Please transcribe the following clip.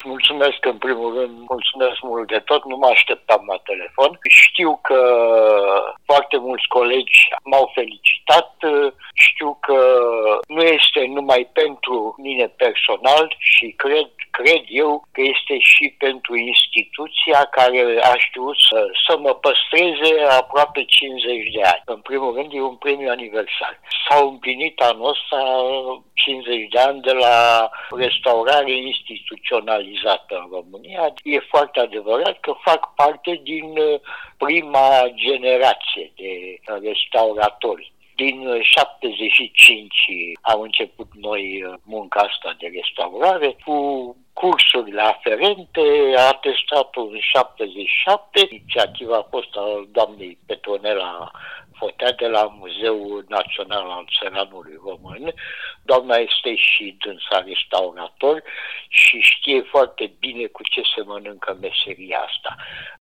Mulțumesc în primul rând, mulțumesc mult de tot, nu mă așteptam la telefon. Știu că foarte mulți colegi m-au felicitat, știu că nu este numai pentru mine personal și cred eu că este și pentru instituția care a știut să mă păstreze aproape 50 de ani. În primul rând e un premiu aniversar. S-au împlinit anul ăsta 50 de ani de la restaurare instituționalizată în România. E foarte adevărat că fac parte din prima generație de restauratori. Din 75 am început noi munca asta de restaurare cu cursurile aferente, atestatul în 77, inițiativa a fost a doamnei Petronela Fotea de la Muzeul Național al Țăranului Român. Doamna este și dânsa restaurator și știe foarte bine cu ce se mănâncă meseria asta.